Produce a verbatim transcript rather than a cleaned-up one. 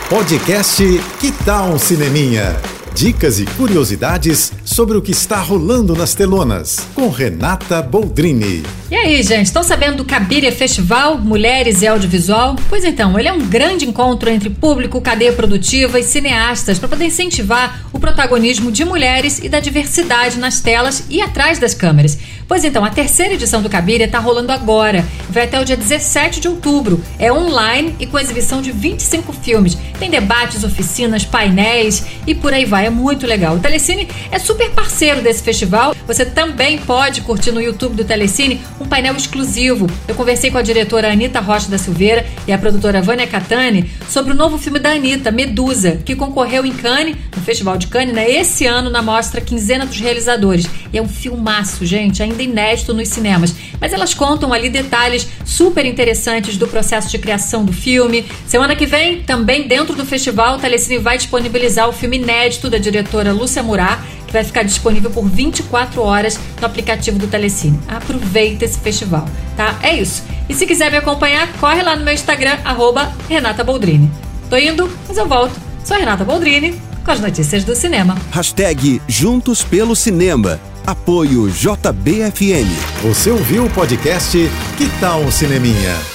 Podcast Que Tal um Cineminha? Dicas e curiosidades sobre o que está rolando nas telonas, com Renata Boldrini. E aí, gente, estão sabendo do Cabiria Festival Mulheres e Audiovisual? Pois então, ele é um grande encontro entre público, cadeia produtiva e cineastas para poder incentivar o protagonismo de mulheres e da diversidade nas telas e atrás das câmeras. Pois então, a terceira edição do Cabiria está rolando agora. Vai até o dia dezessete de outubro. É online e com exibição de vinte e cinco filmes. Tem debates, oficinas, painéis e por aí vai. É muito legal. O Telecine é super parceiro desse festival. Você também pode curtir no YouTube do Telecine um painel exclusivo. Eu conversei com a diretora Anita Rocha da Silveira e a produtora Vânia Catani sobre o novo filme da Anitta, Medusa, que concorreu em Cannes, no Festival de Cannes, né, esse ano na mostra Quinzena dos Realizadores. E é um filmaço, gente, ainda inédito nos cinemas. Mas elas contam ali detalhes super interessantes do processo de criação do filme. Semana que vem, também dentro do festival, o Telecine vai disponibilizar o filme inédito da diretora Lúcia Murat, que vai ficar disponível por vinte e quatro horas no aplicativo do Telecine. Aproveita esse festival, tá? É isso. E se quiser me acompanhar, corre lá no meu Instagram, arroba Renata Boldrini. Tô indo, mas eu volto. Sou a Renata Boldrini, com as notícias do cinema. Hashtag Juntos pelo Cinema. Apoio J B F M. Você ouviu o podcast Que Tal um Cineminha?